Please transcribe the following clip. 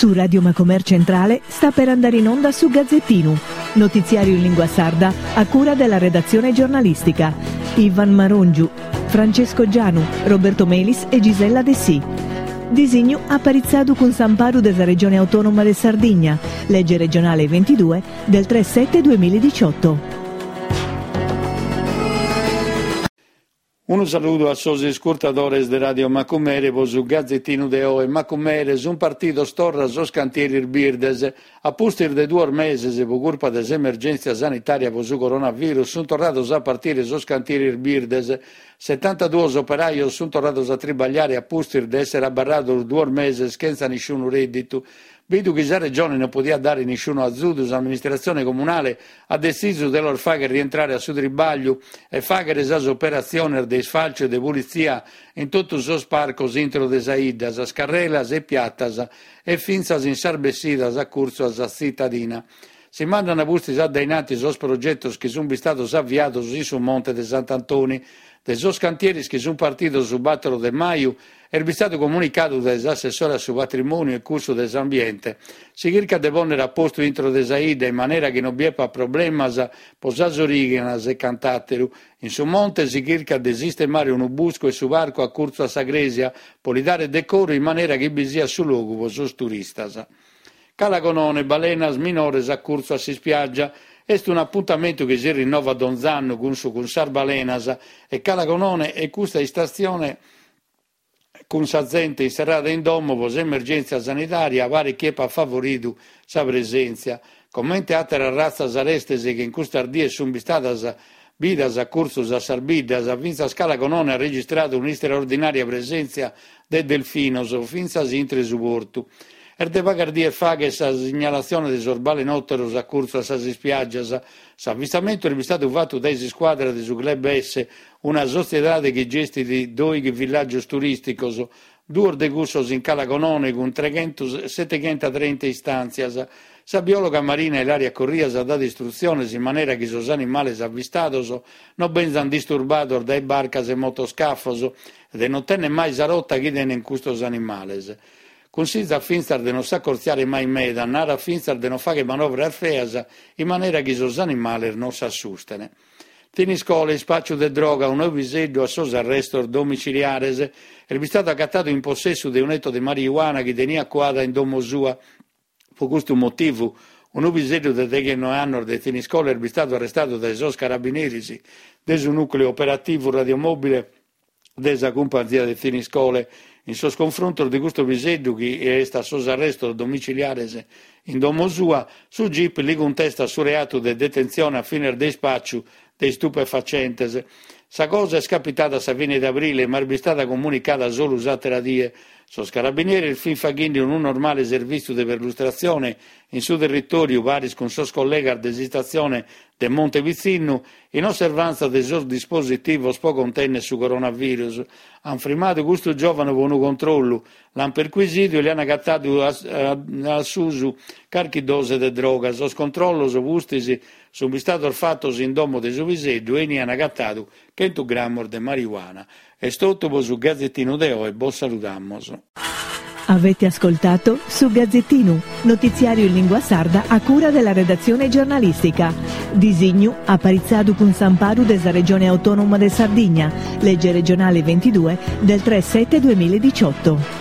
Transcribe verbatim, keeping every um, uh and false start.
Su Radio Macomer Centrale sta per andare in onda su Gazzettino, notiziario in lingua sarda a cura della redazione giornalistica. Ivan Marongiu, Francesco Gianu, Roberto Melis e Gisella De Sì. Disegno apparizzado con Samparu della Regione Autonoma de Sardegna, legge regionale ventidue del tre sette duemiladiciotto. Un saluto a sosi ascoltadores de Radio Macumere, su Gazzettino de Oe, Macumere, un partito storra sos cantieri birdes, a pustir de due meses per colpa dell'emergenza sanitaria per su coronavirus, sono tornati a partire sos cantieri birdes, settantadue operai sono tornati a tribagliare a pustir de essere abbarrato due mesi senza nessun reddito. Vedo che la regione non poteva dare nessuno azzudo, l'amministrazione comunale ha deciso di loro fare rientrare a su tribaglio e fare le operazioni di sfalcio e di pulizia in tutto il suo sparco intro de saidas, a scarrelas e piattas e finzas in sarbessidas a curso a cittadina. Si mandano a busti addainati sos progettos che sono stati avviati su Monte de Sant'Antoni, dei sos cantieri che sono partiti su Battolo de Maio, è stato comunicato dall'assessore su patrimonio e curso dell'ambiente. Si cerca di ponere a posto intro de saida in maniera che non vi sia problema posas origenas e cantatteru. In su monte si cerca di sistemare un busco e su barco a curso a Sagresia, per li dare decoro in maniera che vi sia su luogo per sos turistas. Calagonone, balenas minores a curso a si spiaggia. È un appuntamento che si rinnova da un anno con su con Sarbalenas e Calagonone e questa stazione con sa gente serrata in domo per emergenza sanitaria, vari chi ha favorito sa presenza. Commente altre razze arestese che in questa ardie sono state bidas a cursus a sarbidas, a Vinza Calagonone ha registrato una straordinaria presenza del delfinos, finza si intre su porto. Er de pagardier faghe sa segnalazione di sorbale notteros a curso a sasi spiaggias, s'avvistamento è stato fatto dai squadre di su Club S, una società che gesti di due villaggi turistici, due de gussos in Calagonone con settecentotrenta istanzias. Sa biologa marina Ilaria Corrias ha dato istruzioni in maniera che sos animali avvistados non vengano disturbati dai barcas e motoscafos e non tenne mai sarotta chi tenne in custos animales. Consiglia a Finzar di non s'accorziare mai meda, nara a Finzar di non fare manovre arfeasa in maniera che i suoi animali non si assustano. Finiscole, spaccio di droga, un nuovo episodio a sos arresto domiciliares, è stato accattato in possesso di un etto di marijuana che tenia quadra in domo sua. Per questo motivo, un nuovo episodio di che non hanno di Finiscole è stato arrestato dai sos carabinieri del nucleo operativo radiomobile della compagnia di Finiscole. In suo sconfronto di questo episodio che è stato arresto domiciliare in domo sua, su Jeep li contesta su reato di detenzione a fine del spaccio dei stupefacenti. Sa cosa è capitata a fine di aprile, ma è stata comunicata solo usate la die. Sos carabinieri il fin faghindi un normale servizio di perlustrazione in suo territorio, vari con sos collega di stazione del Monte Vizzino, in osservanza dei sos dispositivi poco contenne su coronavirus. Han firmato questo giovane con un controllo, l'hanno perquisito e gli hanno accattato a, a, a Susu carchi dose di droga. Sos controllo su gustisi sono stati fatti in domo di Suviseggio e ne hanno accattato cento grammi di marijuana. È tutto su Gazzettino de Oe, buon salutamos. Avete ascoltato su Gazzettino, notiziario in lingua sarda a cura della redazione giornalistica. Disegno apparizzado con Samparu della Regione Autonoma de Sardegna, legge regionale ventidue del tre sette duemiladiciotto.